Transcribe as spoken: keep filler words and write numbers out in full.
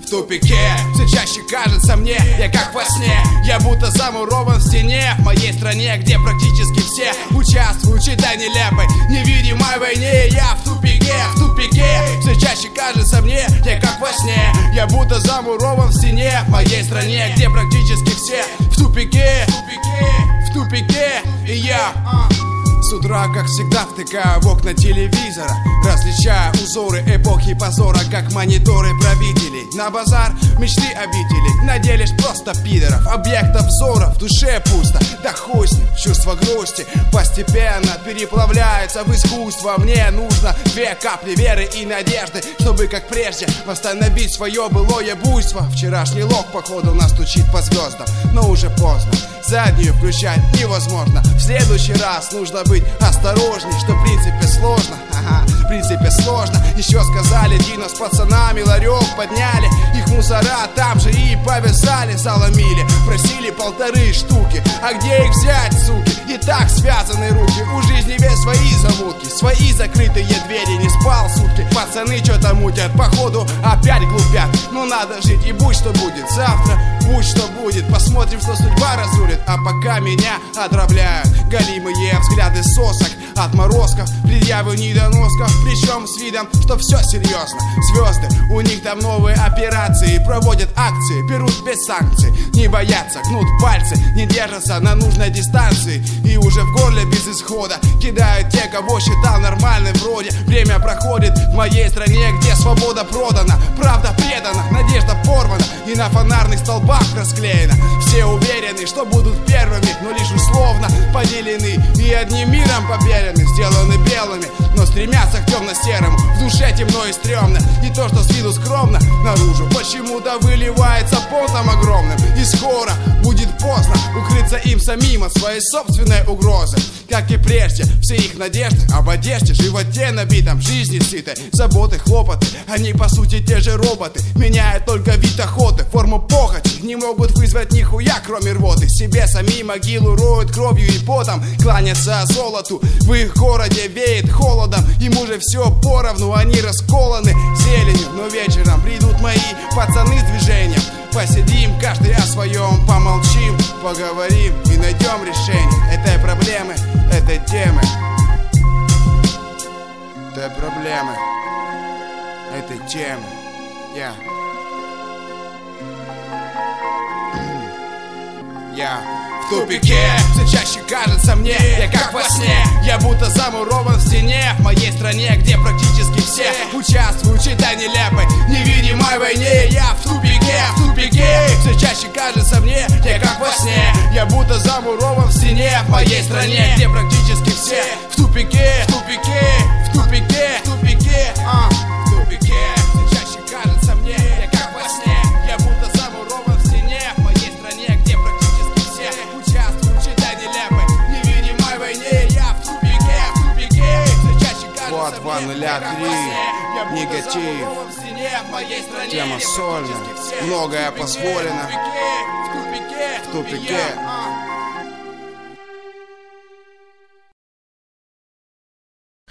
в тупике. Все чаще кажется мне, я как во сне. Я будто замурован в стене в моей стране, где практически все участвуют в чьей-то нелепой невидимой войне. Я в тупике, в тупике. Все чаще кажется мне, я как во сне. Я будто замурован в стене в моей стране, где практически все в тупике, в тупике, в тупике. И я с утра, как всегда, втыкаю в окна телевизора, различая узоры эпохи позора, как мониторы правителей. На базар мечты обители, на деле ж просто пидоров. Объектов взора в душе пусто, да хуй с ним. Чувство грусти постепенно переплавляется в искусство. Мне нужно две капли веры и надежды, чтобы, как прежде, восстановить свое былое буйство. Вчерашний лог, походу, настучит по звездам, но уже поздно, заднюю включать невозможно. В следующий раз нужно быть осторожней, что в принципе сложно. Ага, в принципе сложно. Еще сказали, Дино с пацанами ларек подняли, их мусора там же и повязали, заломили. Просили полторы штуки, а где их взять, суки? И так связаны руки, у жизни весь свои замутки, свои закрытые двери, не спал сутки. Пацаны что-то мутят, походу опять глупят. Но надо жить и будь что будет, завтра будь что будет. Посмотрим, что судьба разрулит, а пока меня отравляют галимые взгляды сосок, отморозков, предъявы недоносков. Причем с видом, что все серьезно. Звезды, у них там новые операции, проводят акции, берут без санкций. Не боятся, гнут пальцы, не держатся на нужной дистанции. И уже в горле без исхода кидают те, кого считал нормальным вроде. Время проходит в моей стране, где свобода продана, правда предана, надежда порвана и на фонарных столбах расклеена. Все уверены, что будут первыми, но лишь условно поделены и одним миром побелены, сделаны белыми, но стремятся к темно-серому. В душе темно и стрёмно, и то, что с виду скромно, наружу почему-то выливается потом огромным. И скоро будет поздно укрыться им самим от своей собственной угрозы. Как и прежде, все их надежды об одежде, животе набитом, жизни сытой, заботы, хлопоты. Они по сути те же роботы, меняют только вид охоты, форму похоти. Не могут вызвать нихуя, кроме рвоты. Себе сами могилу роют кровью и потом, кланятся золоту. В их городе веет холодом, им уже все поровну, они расколоны зеленью. Но вечером придут мои пацаны с движением. Посидим, каждый о своем, помолчим, поговорим и найдем решение этой проблемы, этой темы, этой проблемы, этой темы. Я Я в тупике. Все чаще кажется мне, я как во сне. Я будто замурован в стене в моей стране, где практически все участвуют в чьей-то нелепой невидимой войне. Я в тупике, в тупике. Все чаще кажется мне, я как во сне. Я будто замурован в стене в моей стране, где практически все в тупике, в тупике, в тупике, в тупике, а, в тупике. Все чаще кажется мне, я как во сне. Я будто замурован в стене в моей стране, где практически все участвуют в чьей-то нелепой невидимой войне. Я в тупике, в тупике. Все чаще кажется мне, я как во сне. Я будто замурован в стене в моей стране, тема сольная, многое позволено. В тупике, в тупике, в тупике.